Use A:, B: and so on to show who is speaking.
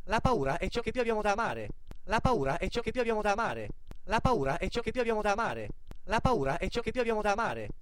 A: La paura è ciò che più abbiamo da amare. La paura è ciò che più abbiamo da amare. La paura è ciò che più abbiamo da amare. La paura è ciò che più abbiamo da amare.